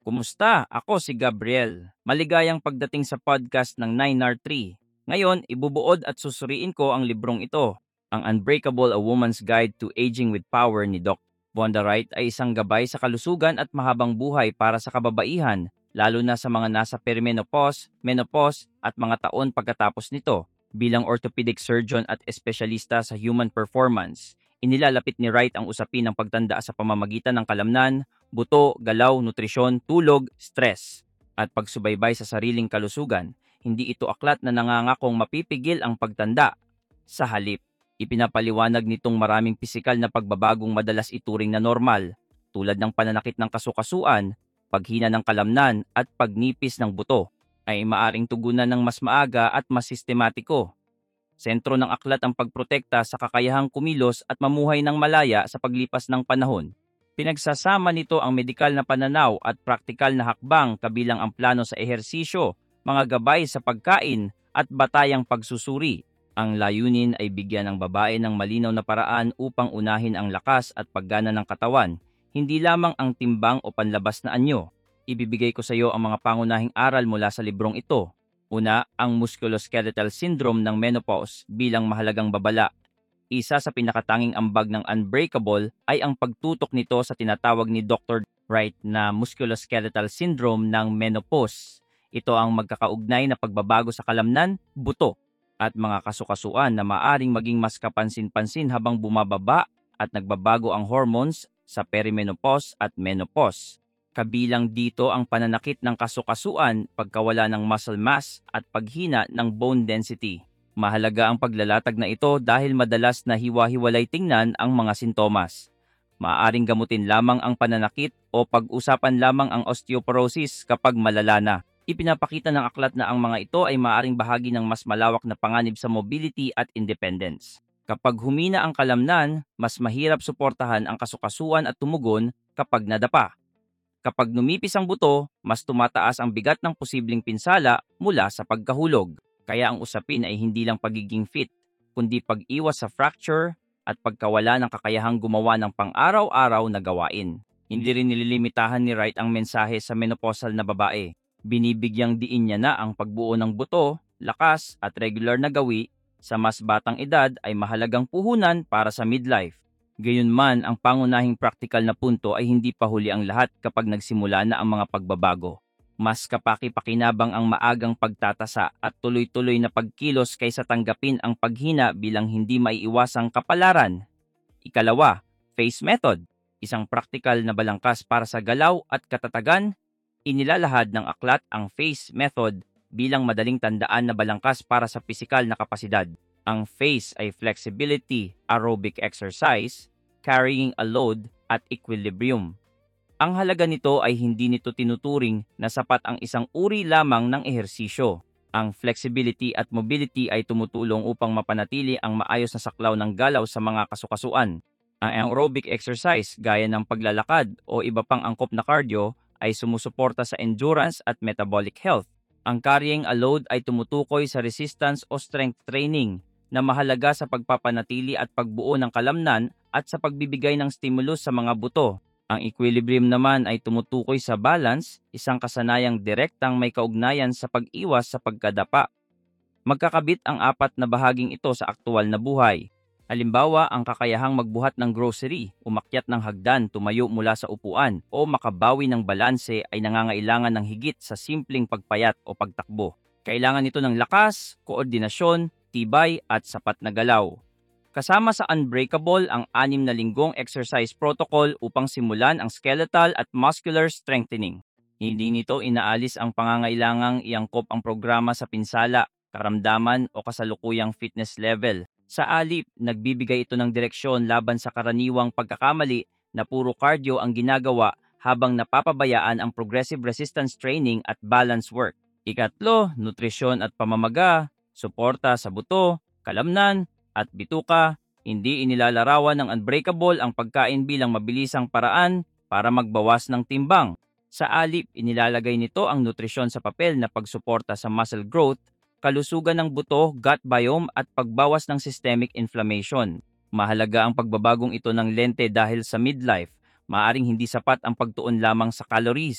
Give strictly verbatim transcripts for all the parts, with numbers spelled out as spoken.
Kumusta? Ako si Gabriel. Maligayang pagdating sa podcast ng nine R three. Ngayon, ibubuod at susuriin ko ang librong ito. Ang Unbreakable: A Woman's Guide to Aging with Power ni Doc Vonda Wright ay isang gabay sa kalusugan at mahabang buhay para sa kababaihan, lalo na sa mga nasa perimenopause, menopause at mga taon pagkatapos nito. Bilang orthopedic surgeon at espesyalista sa human performance, inilalapit ni Wright ang usapin ng pagtanda sa pamamagitan ng kalamnan, buto, galaw, nutrisyon, tulog, stress, at pagsubaybay sa sariling kalusugan. Hindi ito aklat na nangangakong mapipigil ang pagtanda. Sa halip, ipinapaliwanag nitong maraming pisikal na pagbabagong madalas ituring na normal, tulad ng pananakit ng kasukasuan, paghina ng kalamnan at pagnipis ng buto, ay maaring tugunan ng mas maaga at mas sistematiko. Sentro ng aklat ang pagprotekta sa kakayahang kumilos at mamuhay ng malaya sa paglipas ng panahon. Pinagsasama nito ang medikal na pananaw at praktikal na hakbang kabilang ang plano sa ehersisyo, mga gabay sa pagkain at batayang pagsusuri. Ang layunin ay bigyan ng babae ng malinaw na paraan upang unahin ang lakas at paggana ng katawan, hindi lamang ang timbang o panlabas na anyo. Ibibigay ko sa iyo ang mga pangunahing aral mula sa librong ito. Una, ang musculoskeletal syndrome ng menopause bilang mahalagang babala. Isa sa pinakatanging ambag ng Unbreakable ay ang pagtutok nito sa tinatawag ni Doctor Wright na musculoskeletal syndrome ng menopause. Ito ang magkakaugnay na pagbabago sa kalamnan, buto, at mga kasukasuan na maaring maging mas kapansin-pansin habang bumababa at nagbabago ang hormones sa perimenopause at menopause. Kabilang dito ang pananakit ng kasukasuan, pagkawala ng muscle mass at paghina ng bone density. Mahalaga ang paglalatag na ito dahil madalas na hiwa-hiwalay tingnan ang mga sintomas. Maaaring gamutin lamang ang pananakit o pag-usapan lamang ang osteoporosis kapag malala na. Ipinapakita ng aklat na ang mga ito ay maaaring bahagi ng mas malawak na panganib sa mobility at independence. Kapag humina ang kalamnan, mas mahirap suportahan ang kasukasuan at tumugon kapag nadapa. Kapag numipis ang buto, mas tumataas ang bigat ng posibleng pinsala mula sa pagkahulog. Kaya ang usapin ay hindi lang pagiging fit, kundi pag-iwas sa fracture at pagkawala ng kakayahang gumawa ng pang-araw-araw na gawain. Hindi rin nililimitahan ni Wright ang mensahe sa menopausal na babae. Binibigyang diin niya na ang pagbuo ng buto, lakas at regular na gawi sa mas batang edad ay mahalagang puhunan para sa midlife. Gayunman, ang pangunahing praktikal na punto ay hindi pa huli ang lahat kapag nagsimula na ang mga pagbabago. Mas kapaki-pakinabang ang maagang pagtatasa at tuloy-tuloy na pagkilos kaysa tanggapin ang paghina bilang hindi maiiwasang kapalaran. Ikalawa, FACE method, isang praktikal na balangkas para sa galaw at katatagan. Inilalahad ng aklat ang FACE method bilang madaling tandaan na balangkas para sa pisikal na kapasidad. Ang FACE ay flexibility, aerobic exercise, carrying a load, at equilibrium. Ang halaga nito ay hindi nito tinuturing na sapat ang isang uri lamang ng ehersisyo. Ang flexibility at mobility ay tumutulong upang mapanatili ang maayos na saklaw ng galaw sa mga kasukasuan. Ang aerobic exercise gaya ng paglalakad o iba pang angkop na cardio ay sumusuporta sa endurance at metabolic health. Ang carrying a load ay tumutukoy sa resistance o strength training na mahalaga sa pagpapanatili at pagbuo ng kalamnan at sa pagbibigay ng stimulus sa mga buto. Ang equilibrium naman ay tumutukoy sa balance, isang kasanayang direktang may kaugnayan sa pag-iwas sa pagkadapa. Magkakabit ang apat na bahaging ito sa aktual na buhay. Halimbawa, ang kakayahang magbuhat ng grocery, umakyat ng hagdan, tumayo mula sa upuan, o makabawi ng balanse ay nangangailangan ng higit sa simpleng pagpayat o pagtakbo. Kailangan ito ng lakas, koordinasyon, tibay at sapat na galaw. Kasama sa Unbreakable ang anim na linggong exercise protocol upang simulan ang skeletal at muscular strengthening. Hindi nito inaalis ang pangangailangang iangkop ang programa sa pinsala, karamdaman o kasalukuyang fitness level. Sa alip, nagbibigay ito ng direksyon laban sa karaniwang pagkakamali na puro cardio ang ginagawa habang napapabayaan ang progressive resistance training at balance work. Ikatlo, nutrisyon at pamamaga, suporta sa buto, kalamnan, at bituka. Hindi inilalarawan ng Unbreakable ang pagkain bilang mabilisang paraan para magbawas ng timbang. Sa alip, inilalagay nito ang nutrisyon sa papel na pagsuporta sa muscle growth, kalusugan ng buto, gut biome at pagbawas ng systemic inflammation. Mahalaga ang pagbabagong ito ng lente dahil sa midlife, maaring hindi sapat ang pagtuon lamang sa calories.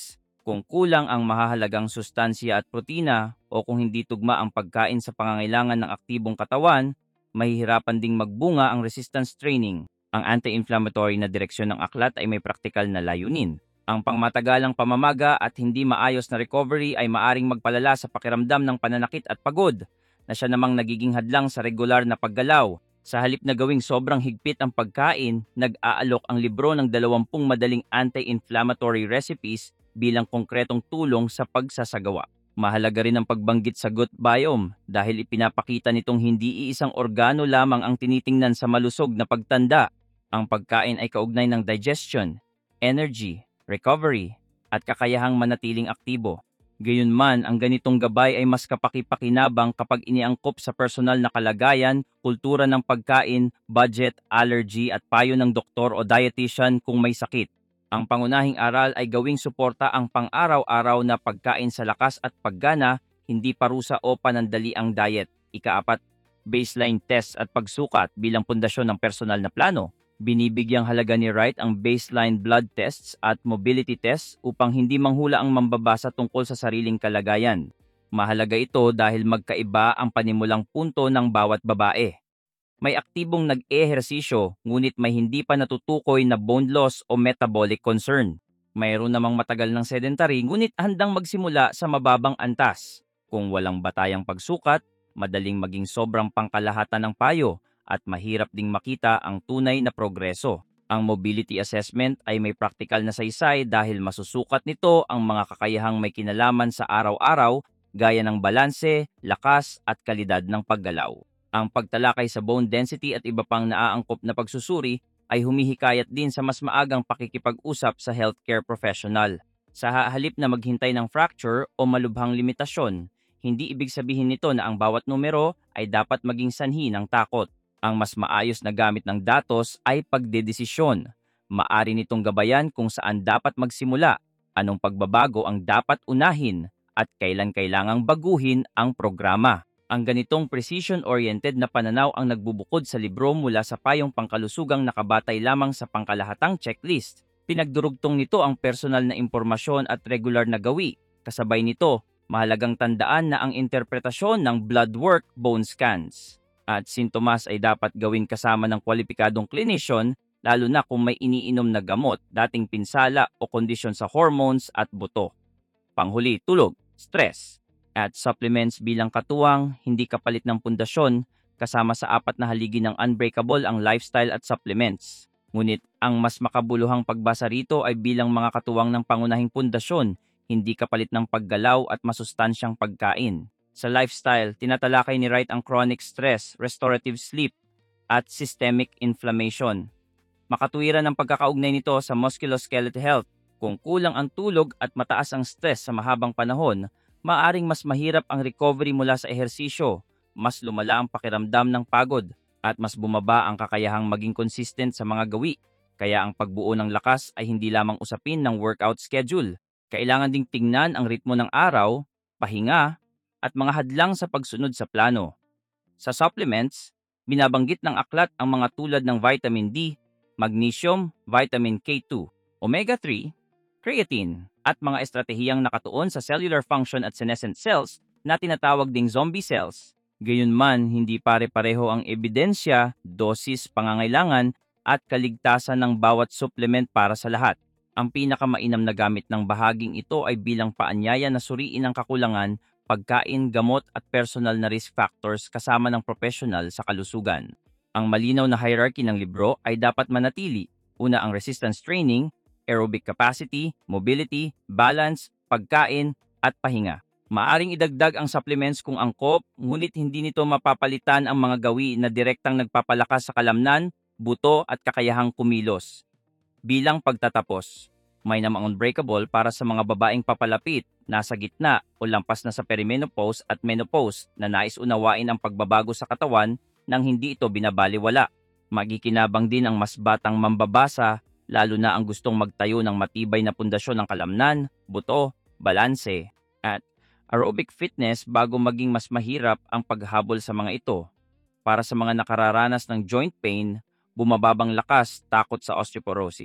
Kung kulang ang mahahalagang sustansya at protina o kung hindi tugma ang pagkain sa pangangailangan ng aktibong katawan, mahihirapan ding magbunga ang resistance training. Ang anti-inflammatory na direksyon ng aklat ay may praktikal na layunin. Ang pangmatagalang pamamaga at hindi maayos na recovery ay maaring magpalala sa pakiramdam ng pananakit at pagod, na siya namang nagiging hadlang sa regular na paggalaw. Sa halip na gawing sobrang higpit ang pagkain, nag-aalok ang libro ng dalawampung madaling anti-inflammatory recipes bilang konkretong tulong sa pagsasagawa. Mahalaga rin ang pagbanggit sa gut biome dahil ipinapakita nitong hindi iisang organo lamang ang tinitingnan sa malusog na pagtanda. Ang pagkain ay kaugnay ng digestion, energy, recovery, at kakayahang manatiling aktibo. Gayunman, ang ganitong gabay ay mas kapaki-pakinabang kapag iniangkop sa personal na kalagayan, kultura ng pagkain, budget, allergy at payo ng doktor o dietitian kung may sakit. Ang pangunahing aral ay gawing suporta ang pang-araw-araw na pagkain sa lakas at paggana, hindi parusa o panandali ang diet. Ikaapat, baseline test at pagsukat bilang pundasyon ng personal na plano. Binibigyang halaga ni Wright ang baseline blood tests at mobility tests upang hindi manghula ang mambabasa tungkol sa sariling kalagayan. Mahalaga ito dahil magkaiba ang panimulang punto ng bawat babae. May aktibong nag-ehersisyo ngunit may hindi pa natutukoy na bone loss o metabolic concern. Mayroon namang matagal ng sedentary ngunit handang magsimula sa mababang antas. Kung walang batayang pagsukat, madaling maging sobrang pangkalahatan ng payo at mahirap ding makita ang tunay na progreso. Ang mobility assessment ay may praktikal na saysay dahil masusukat nito ang mga kakayahang may kinalaman sa araw-araw gaya ng balanse, lakas at kalidad ng paggalaw. Ang pagtalakay sa bone density at iba pang naaangkop na pagsusuri ay humihikayat din sa mas maagang pakikipag-usap sa healthcare professional. Sa halip na maghintay ng fracture o malubhang limitasyon, hindi ibig sabihin nito na ang bawat numero ay dapat maging sanhi ng takot. Ang mas maayos na gamit ng datos ay pagdedesisyon. Maari nitong gabayan kung saan dapat magsimula, anong pagbabago ang dapat unahin, at kailan kailangang baguhin ang programa. Ang ganitong precision-oriented na pananaw ang nagbubukod sa libro mula sa payong pangkalusugang nakabatay lamang sa pangkalahatang checklist. Pinagdurugtong nito ang personal na impormasyon at regular na gawi. Kasabay nito, mahalagang tandaan na ang interpretasyon ng blood work, bone scans at sintomas ay dapat gawin kasama ng kwalipikadong clinician, lalo na kung may iniinom na gamot, dating pinsala o kondisyon sa hormones at buto. Panghuli, tulog, stress, at supplements bilang katuwang, hindi kapalit ng pundasyon, kasama sa apat na haligi ng Unbreakable ang lifestyle at supplements. Ngunit ang mas makabuluhang pagbasa rito ay bilang mga katuwang ng pangunahing pundasyon, hindi kapalit ng paggalaw at masustansyang pagkain. Sa lifestyle, tinatalakay ni Wright ang chronic stress, restorative sleep, at systemic inflammation. Makatuwiran ang pagkakaugnay nito sa musculoskeletal health. Kung kulang ang tulog at mataas ang stress sa mahabang panahon, maaring mas mahirap ang recovery mula sa ehersisyo, mas lumala ang pakiramdam ng pagod, at mas bumaba ang kakayahang maging consistent sa mga gawi. Kaya ang pagbuo ng lakas ay hindi lamang usapin ng workout schedule. Kailangan ding tingnan ang ritmo ng araw, pahinga, at mga hadlang sa pagsunod sa plano. Sa supplements, binabanggit ng aklat ang mga tulad ng vitamin D, magnesium, vitamin K two, omega three, creatine, at mga estratehiyang nakatuon sa cellular function at senescent cells na tinatawag ding zombie cells. Gayunman, hindi pare-pareho ang ebidensya, dosis, pangangailangan, at kaligtasan ng bawat supplement para sa lahat. Ang pinakamainam na gamit ng bahaging ito ay bilang paanyaya na suriin ang kakulangan, pagkain, gamot at personal na risk factors kasama ng professional sa kalusugan. Ang malinaw na hierarchy ng libro ay dapat manatili. Una ang resistance training, aerobic capacity, mobility, balance, pagkain, at pahinga. Maaring idagdag ang supplements kung angkop, ngunit hindi nito mapapalitan ang mga gawi na direktang nagpapalakas sa kalamnan, buto at kakayahang kumilos. Bilang pagtatapos, may namang Unbreakable para sa mga babaeng papalapit, nasa gitna o lampas na sa perimenopause at menopause na nais unawain ang pagbabago sa katawan nang hindi ito binabaliwala. Magikinabang din ang mas batang mambabasa, lalo na ang gustong magtayo ng matibay na pundasyon ng kalamnan, buto, balanse, at aerobic fitness bago maging mas mahirap ang paghabol sa mga ito. Para sa mga nakararanas ng joint pain, bumababang lakas, takot sa osteoporosis,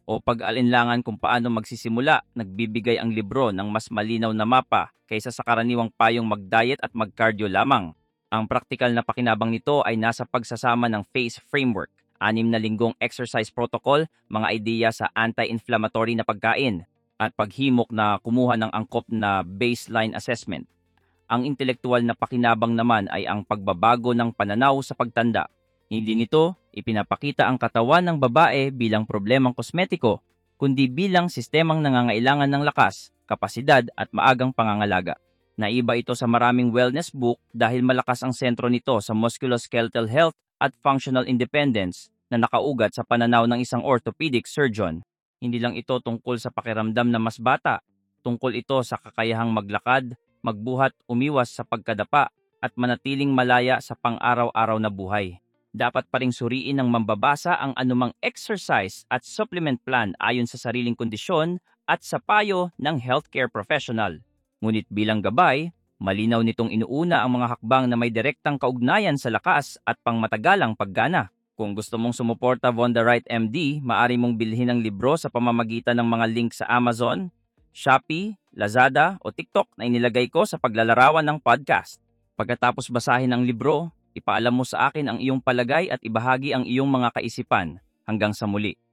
o pag-alinlangan kung paano magsisimula, nagbibigay ang libro ng mas malinaw na mapa kaysa sa karaniwang payong mag-diet at mag-cardio lamang. Ang praktikal na pakinabang nito ay nasa pagsasama ng PACE framework, anim na linggong exercise protocol, mga ideya sa anti-inflammatory na pagkain, at paghimok na kumuha ng angkop na baseline assessment. Ang intelektual na pakinabang naman ay ang pagbabago ng pananaw sa pagtanda. Hindi nito ipinapakita ang katawan ng babae bilang problemang kosmetiko, kundi bilang sistemang nangangailangan ng lakas, kapasidad at maagang pangangalaga. Naiba ito sa maraming wellness book dahil malakas ang sentro nito sa musculoskeletal health at functional independence na nakaugat sa pananaw ng isang orthopedic surgeon. Hindi lang ito tungkol sa pakiramdam na mas bata, tungkol ito sa kakayahang maglakad, magbuhat, umiwas sa pagkadapa at manatiling malaya sa pang-araw-araw na buhay. Dapat pa ring suriin ng mambabasa ang anumang exercise at supplement plan ayon sa sariling kondisyon at sa payo ng healthcare professional. Ngunit bilang gabay, malinaw nitong inuuna ang mga hakbang na may direktang kaugnayan sa lakas at pangmatagalang paggana. Kung gusto mong sumuporta Von the Right M D, maaari mong bilhin ang libro sa pamamagitan ng mga link sa Amazon, Shopee, Lazada o TikTok na inilagay ko sa paglalarawan ng podcast. Pagkatapos basahin ang libro, ipaalam mo sa akin ang iyong palagay at ibahagi ang iyong mga kaisipan. Hanggang sa muli.